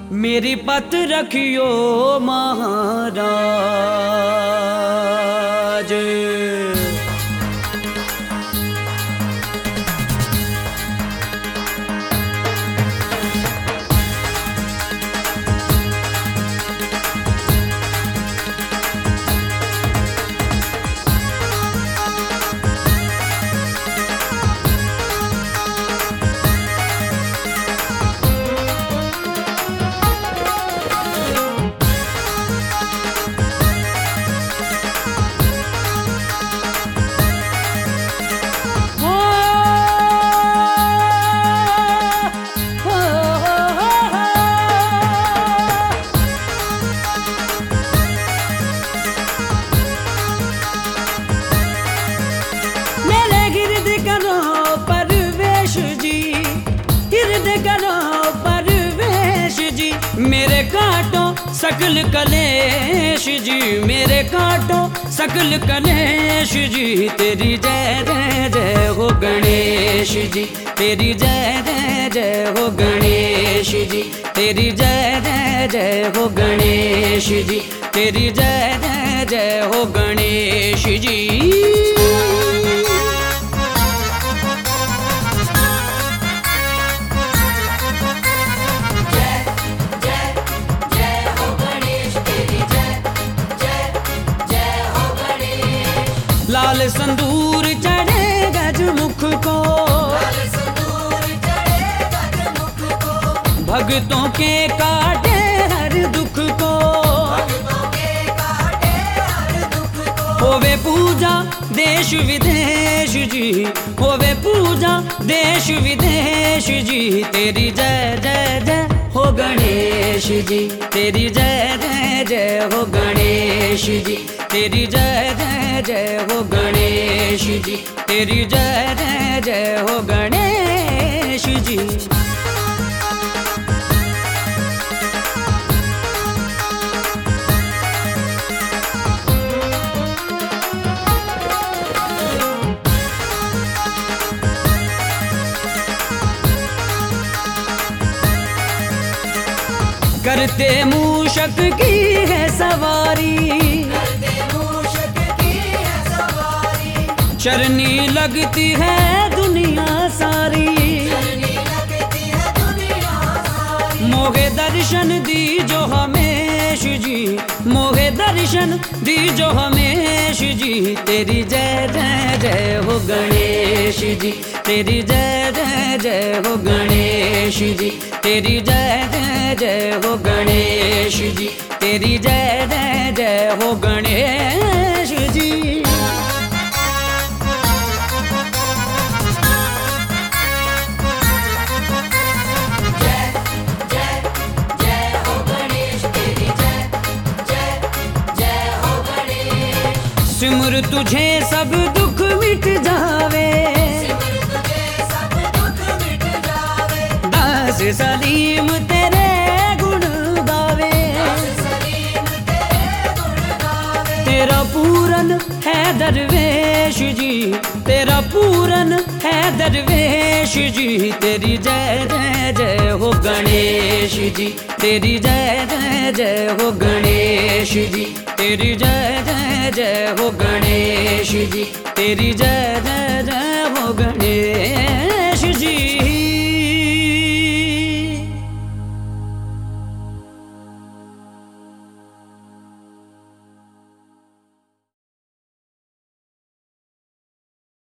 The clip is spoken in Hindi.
मेरी पत रखियो महाराज। मेरे काटो सकल कलेश जी, मेरे काटो सकल कलेश जी। तेरी जय जय जय हो गणेश जी, तेरी जय जय जय हो गणेश जी, तेरी जय जय जय हो गणेश जी, तेरी जय जय जय हो गणेश जी। लाल संदूर चढ़े गजमुख को, भक्तों के काटे हर दुख को। होवे पूजा देश विदेश जी, होवे पूजा देश विदेश जी। तेरी जय जय जय हो गणेश जी, तेरी जय जय जय हो गणेश जी, तेरी जय जय जय हो गणेश जी, तेरी जय जय जय हो गणेश जी। करते मूषक की है सवारी, चरनी लगती है दुनिया सारी। मोहे दर्शन दी जो हमेश जी, मोहे दर्शन दी जो हमेश जी। तेरी जय जय जय हो गणेश जी, तेरी जय जय जय हो गणेश जी, तेरी जय जय जय हो गणेश जी, तेरी जय जय जय हो गणेश जी। सिमर तुझे सब दुख मिट जावे, दास सलीम तेरे गुण गावे। तेरा पूरन है दरवेश जी, तेरा पूरन है दरवेश जी। तेरी जय जय जय हो गणेश जी, तेरी जय जय जय हो गणेश जी, तेरी जय जय जय हो गणेश जी, तेरी जय जय जय हो गणेश।